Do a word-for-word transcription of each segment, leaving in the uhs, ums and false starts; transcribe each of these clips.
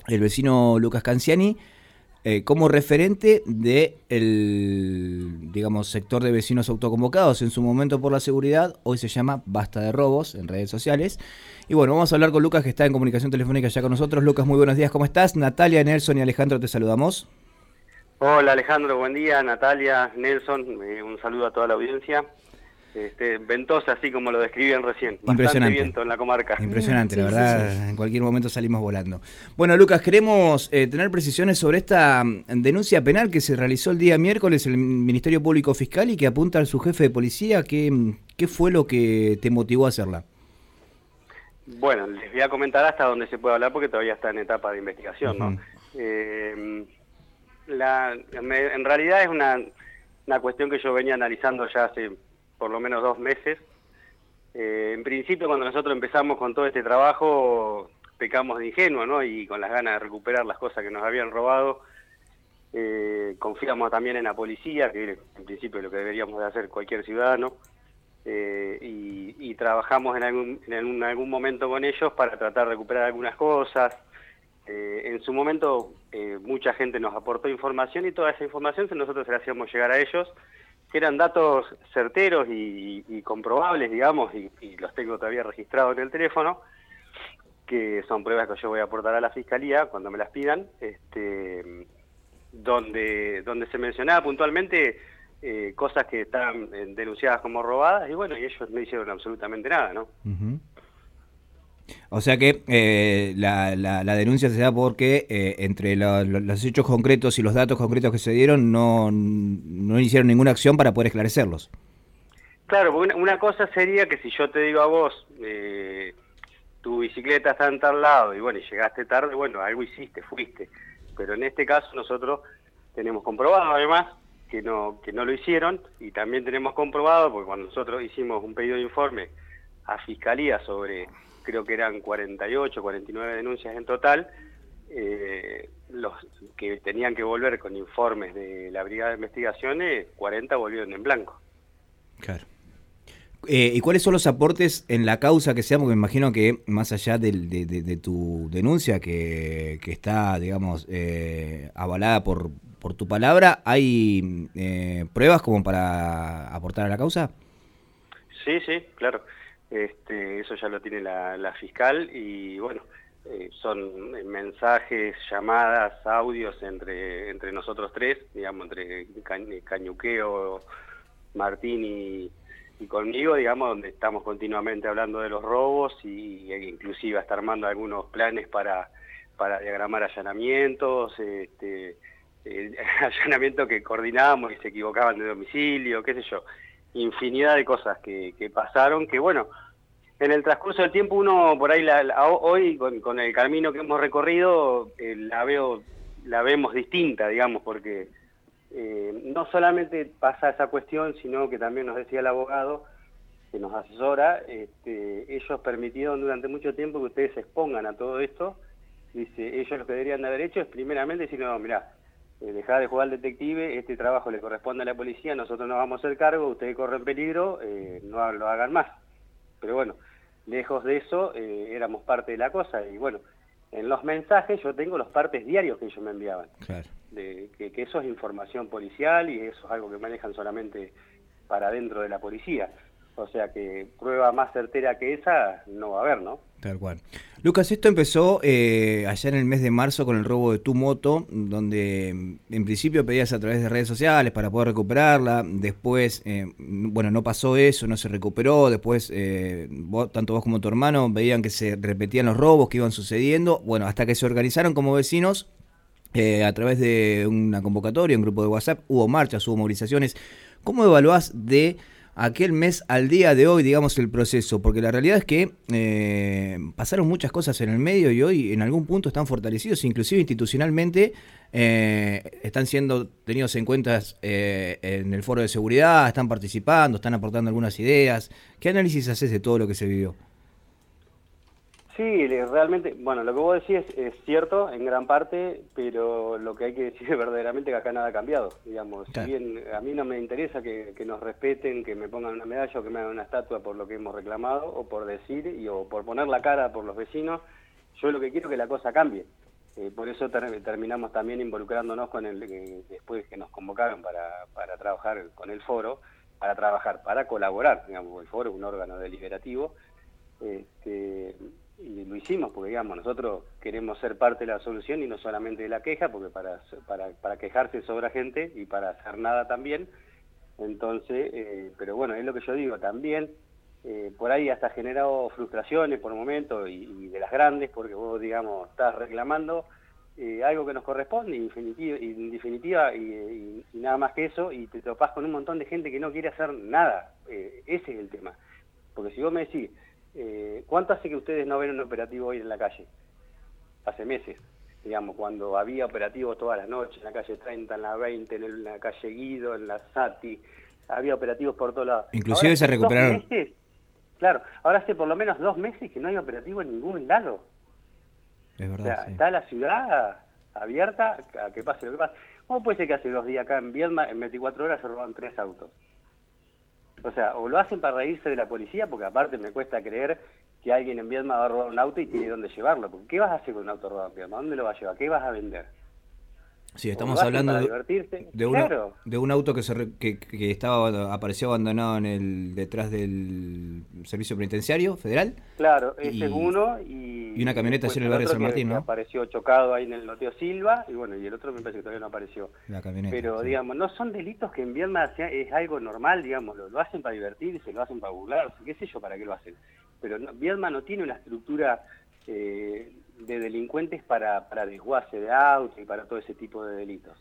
el vecino Lucas Canciani, eh, como referente de el, digamos, sector de vecinos autoconvocados en su momento por la seguridad. Hoy se llama Basta de Robos en redes sociales. Y bueno, vamos a hablar con Lucas, que está en comunicación telefónica ya con nosotros. Lucas, muy buenos días, ¿cómo estás? Natalia, Nelson y Alejandro te saludamos. Hola Alejandro, buen día. Natalia, Nelson, eh, un saludo a toda la audiencia. Este, ventosa, así como lo describían recién. Bastante Impresionante. viento en la comarca. Impresionante, Sí, la sí, verdad, sí. en cualquier momento salimos volando. Bueno, Lucas, queremos eh, tener precisiones sobre esta mm, denuncia penal que se realizó el día miércoles en el Ministerio Público Fiscal y que apunta a su jefe de policía. ¿Qué, mm, qué fue lo que te motivó a hacerla? Bueno, les voy a comentar hasta donde se puede hablar porque todavía está en etapa de investigación, ¿no? Uh-huh. Eh, la, me, en realidad es una, una cuestión que yo venía analizando ya hace por lo menos dos meses. Eh, en principio, cuando nosotros empezamos con todo este trabajo, pecamos de ingenuo, ¿no? Y con las ganas de recuperar las cosas que nos habían robado, eh, confiamos también en la policía, que en principio es lo que deberíamos de hacer cualquier ciudadano, eh, y, y trabajamos en algún, en algún, algún momento con ellos para tratar de recuperar algunas cosas. Eh, en su momento, eh, mucha gente nos aportó información y toda esa información nosotros se la hacíamos llegar a ellos, que eran datos certeros y, y comprobables, digamos, y, y los tengo todavía registrados en el teléfono, que son pruebas que yo voy a aportar a la Fiscalía cuando me las pidan, este, donde, donde se mencionaba puntualmente eh, cosas que estaban eh, denunciadas como robadas, y bueno, y ellos no hicieron absolutamente nada, ¿no? Uh-huh. O sea que eh, la, la, la denuncia se da porque eh, entre lo, lo, los hechos concretos y los datos concretos que se dieron no, no hicieron ninguna acción para poder esclarecerlos. Claro, porque una, una cosa sería que si yo te digo a vos, eh, tu bicicleta está en tal lado y bueno, y llegaste tarde, bueno, algo hiciste, fuiste. Pero en este caso nosotros tenemos comprobado además que no, que no lo hicieron, y también tenemos comprobado, porque cuando nosotros hicimos un pedido de informe a Fiscalía sobre, creo que eran cuarenta y ocho, cuarenta y nueve denuncias en total, eh, los que tenían que volver con informes de la Brigada de Investigaciones, cuarenta volvieron en blanco. Claro. Eh, ¿Y cuáles son los aportes en la causa que sea? Porque me imagino que más allá del, de, de, de tu denuncia, que, que está, digamos, eh, avalada por, por tu palabra, ¿hay eh, pruebas como para aportar a la causa? Sí, sí, claro. Este, eso ya lo tiene la, la fiscal y bueno, eh, son mensajes, llamadas, audios entre entre nosotros tres, digamos, entre Cañuqueo, Martín y, y conmigo, digamos, donde estamos continuamente hablando de los robos y, e inclusive hasta armando algunos planes para, para diagramar allanamientos, este, eh, allanamientos que coordinábamos y se equivocaban de domicilio, qué sé yo. Infinidad de cosas que, que pasaron, que bueno, en el transcurso del tiempo uno por ahí, la, la, hoy con, con el camino que hemos recorrido, eh, la veo, la vemos distinta, digamos, porque eh, no solamente pasa esa cuestión, sino que también nos decía el abogado, que nos asesora, este, ellos permitieron durante mucho tiempo que ustedes se expongan a todo esto. Dice, ellos lo que deberían de haber hecho es primeramente decir, no, mirá, Eh, dejá de jugar al detective, este trabajo le corresponde a la policía, nosotros nos vamos a hacer cargo, ustedes corren peligro, eh, no lo hagan más. Pero bueno, lejos de eso, eh, éramos parte de la cosa, y bueno, en los mensajes yo tengo los partes diarios que ellos me enviaban. Claro. De, que, que eso es información policial y eso es algo que manejan solamente para dentro de la policía. O sea que prueba más certera que esa no va a haber, ¿no? Tal cual. Lucas, esto empezó eh, allá en el mes de marzo con el robo de tu moto, donde en principio pedías a través de redes sociales para poder recuperarla. Después, eh, bueno, no pasó eso, no se recuperó. Después, eh, vos, tanto vos como tu hermano veían que se repetían los robos que iban sucediendo. Bueno, hasta que se organizaron como vecinos eh, a través de una convocatoria, un grupo de WhatsApp. Hubo marchas, hubo movilizaciones. ¿Cómo evaluás de aquel mes al día de hoy, digamos, el proceso? Porque la realidad es que eh, pasaron muchas cosas en el medio y hoy en algún punto están fortalecidos, inclusive institucionalmente eh, están siendo tenidos en cuenta eh, en el foro de seguridad, están participando, están aportando algunas ideas. ¿Qué análisis haces de todo lo que se vivió? Sí, realmente, bueno, lo que vos decís es, es cierto en gran parte, pero lo que hay que decir es verdaderamente que acá nada ha cambiado, digamos. Claro. Si bien a mí no me interesa que, que nos respeten, que me pongan una medalla o que me hagan una estatua por lo que hemos reclamado, o por decir, y, o por poner la cara por los vecinos, yo lo que quiero es que la cosa cambie. Eh, por eso ter terminamos también involucrándonos con el, eh, después que nos convocaron para, para trabajar con el foro, para trabajar, para colaborar, digamos, el foro es un órgano deliberativo, este, y lo hicimos porque, digamos, nosotros queremos ser parte de la solución y no solamente de la queja, porque para, para, para quejarse sobra gente y para hacer nada también. Entonces, eh, pero bueno, es lo que yo digo, también eh, por ahí hasta ha generado frustraciones por momentos y, y de las grandes, porque vos, digamos, estás reclamando eh, algo que nos corresponde, en definitiva, en definitiva y, y, y nada más que eso, y te topás con un montón de gente que no quiere hacer nada. Eh, ese es el tema. Porque si vos me decís, eh, ¿cuánto hace que ustedes no ven un operativo hoy en la calle? Hace meses. Digamos, cuando había operativos todas las noches, en la calle treinta, en la veinte, en la calle Guido, en la Sati, había operativos por todos lados. Inclusive Ahora se hace recuperaron... dos meses, claro, ahora hace por lo menos dos meses que no hay operativo en ningún lado. Es verdad, O sea, sí. está la ciudad abierta a que pase lo que pase. ¿Cómo puede ser que hace dos días acá en Viedma, en veinticuatro horas, se roban tres autos? O sea, o lo hacen para reírse de la policía, porque aparte me cuesta creer que alguien en Viedma va a robar un auto y tiene dónde llevarlo. Porque ¿qué vas a hacer con un auto robado en Viedma? ¿Dónde lo vas a llevar? ¿Qué vas a vender? Sí, ¿O estamos lo hacen hablando para de, divertirse? de, una, Claro. de un auto que se re- que, que estaba apareció abandonado en el detrás del servicio penitenciario federal Claro, ese es y, uno y y una camioneta después allí en el el barrio otro San que, Martín, que ¿no? apareció chocado ahí en el Loteo Silva y bueno, y el otro me parece que todavía no apareció. La camioneta, Pero sí. digamos, no son delitos que en Viedma sea- es algo normal, digamos, lo, lo hacen para divertirse, lo hacen para burlarse, qué sé yo para qué lo hacen. Pero no, Viedma no tiene una estructura eh, de delincuentes para, para desguace de autos y para todo ese tipo de delitos.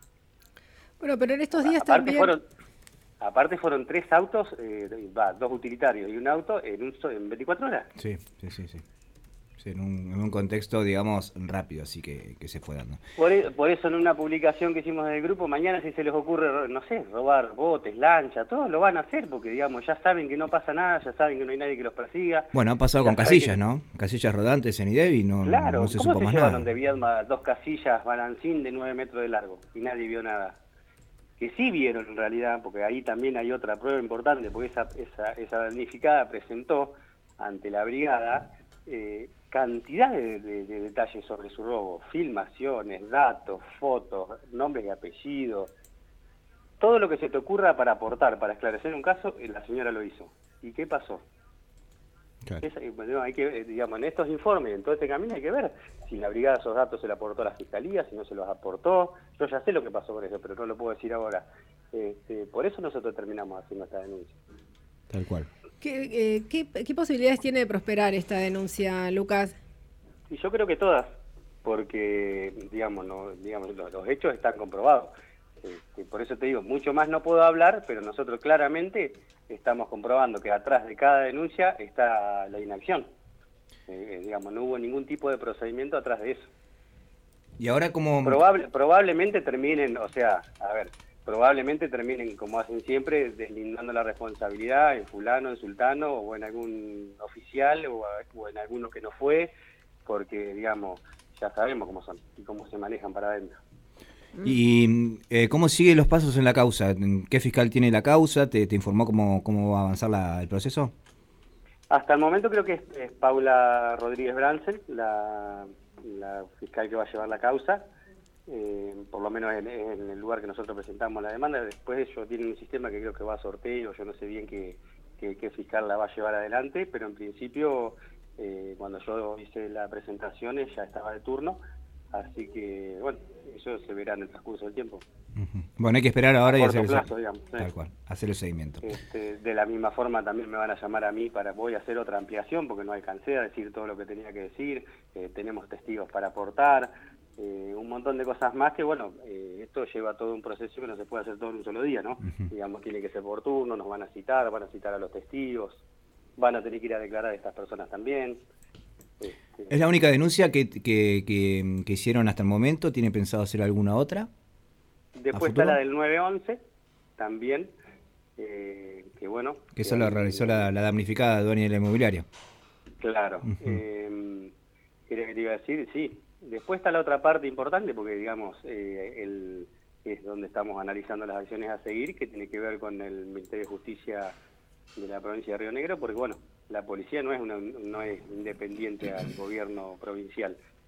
Bueno, pero en estos días Aparte también... fueron aparte fueron tres autos, eh, va, dos utilitarios y un auto en, un, so- en veinticuatro horas. Sí, sí, sí, sí. Sí, en, un, en un contexto, digamos, rápido, así que, que se fue dando. Por, e- por eso en una publicación que hicimos del grupo, mañana si se les ocurre, no sé, robar botes, lancha, todo lo van a hacer porque, digamos, ya saben que no pasa nada, ya saben que no hay nadie que los persiga. Bueno, ha pasado ya con saben casillas, que- ¿no? Casillas rodantes en Idevi, no, Claro, no se ¿cómo supo se más llevaron nada. de Viedma dos casillas balancín de nueve metros de largo y nadie vio nada? Que sí vieron en realidad, porque ahí también hay otra prueba importante, porque esa, esa, esa damnificada presentó ante la brigada eh, cantidad de, de, de detalles sobre su robo, filmaciones, datos, fotos, nombres y apellidos, todo lo que se te ocurra para aportar, para esclarecer un caso, eh, la señora lo hizo. ¿Y qué pasó? Claro. Es, eh, bueno, hay que, eh, digamos, en estos informes, en todo este camino hay que ver si la brigada esos datos se los aportó a la fiscalía, si no se los aportó. Yo ya sé lo que pasó con eso, pero no lo puedo decir ahora. Este, por eso nosotros terminamos haciendo esta denuncia. Tal cual. ¿Qué, eh, qué, qué posibilidades tiene de prosperar esta denuncia, Lucas? Y yo creo que todas, porque, digamos, no, digamos los, los hechos están comprobados. Este, por eso te digo, mucho más no puedo hablar, pero nosotros claramente estamos comprobando que atrás de cada denuncia está la inacción. Eh, digamos, no hubo ningún tipo de procedimiento atrás de eso. Y ahora como... Probable, probablemente terminen, o sea, a ver, probablemente terminen, como hacen siempre, deslindando la responsabilidad en fulano, en sultano, o en algún oficial, o, o en alguno que no fue, porque, digamos, ya sabemos cómo son y cómo se manejan para adentro. ¿Y eh, cómo siguen los pasos en la causa? ¿Qué fiscal tiene la causa? ¿Te, te informó cómo, cómo va a avanzar la, el proceso? Hasta el momento creo que es, es Paula Rodríguez Brancel, la, la fiscal que va a llevar la causa, eh, por lo menos en, en el lugar que nosotros presentamos la demanda. Después ellos tienen un sistema que creo que va a sorteo, yo no sé bien qué, qué, qué fiscal la va a llevar adelante, pero en principio, eh, cuando yo hice la presentación, ella estaba de turno, así que, bueno, eso se verá en el transcurso del tiempo. Uh-huh. Bueno, hay que esperar ahora y hacer, plazo, el, digamos, tal ¿eh? cual, hacer el seguimiento. Este, de la misma forma también me van a llamar a mí para, voy a hacer otra ampliación porque no alcancé a decir todo lo que tenía que decir, eh, tenemos testigos para aportar, eh, un montón de cosas más que, bueno, eh, esto lleva todo un proceso que no se puede hacer todo en un solo día, ¿no? Uh-huh. Digamos, tiene que ser por turno, nos van a citar, van a citar a los testigos, van a tener que ir a declarar a estas personas también. Este, ¿Es la única denuncia que, que, que, que hicieron hasta el momento? ¿Tiene pensado hacer alguna otra? Después está la del nueve once, también, eh, que bueno... Que eso lo realizó la, la damnificada dueña de la inmobiliaria. Claro. Uh-huh. eh, ¿Qué te iba a decir? Sí. Después está la otra parte importante, porque digamos, eh, el, es donde estamos analizando las acciones a seguir, que tiene que ver con el Ministerio de Justicia de la provincia de Río Negro, porque bueno, la policía no es, una, no es independiente al gobierno provincial.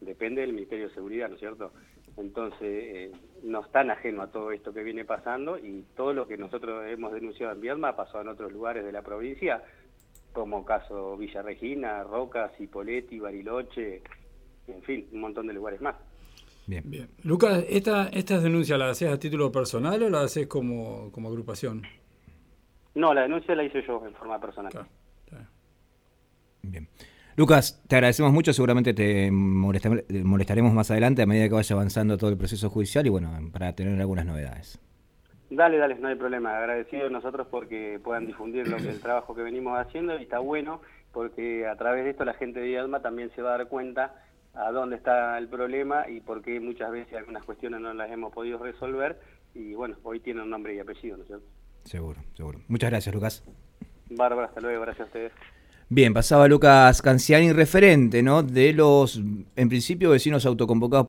depende del Ministerio de Seguridad, ¿no es cierto? Entonces, eh, no están ajeno a todo esto que viene pasando, y todo lo que nosotros hemos denunciado en Viedma pasó en otros lugares de la provincia, como caso Villa Regina, Rocas, Cipolletti, Bariloche, en fin, un montón de lugares más. Bien. Bien. Lucas, ¿esta, ¿estas denuncias las haces a título personal o las haces como, como agrupación? No, la denuncia la hice yo en forma personal. Claro, claro. Bien. Lucas, te agradecemos mucho, seguramente te molestaremos más adelante a medida que vaya avanzando todo el proceso judicial y bueno, para tener algunas novedades. Dale, dale, no hay problema. Agradecidos nosotros porque puedan difundir lo que, el trabajo que venimos haciendo, y está bueno porque a través de esto la gente de Viedma también se va a dar cuenta a dónde está el problema y por qué muchas veces algunas cuestiones no las hemos podido resolver, y bueno, hoy tiene un nombre y apellido, ¿no es cierto? Seguro, seguro. Muchas gracias, Lucas. Bárbara, hasta luego, gracias a ustedes. Bien, pasaba Lucas Canciani, referente, ¿no?, de los, en principio, vecinos autoconvocados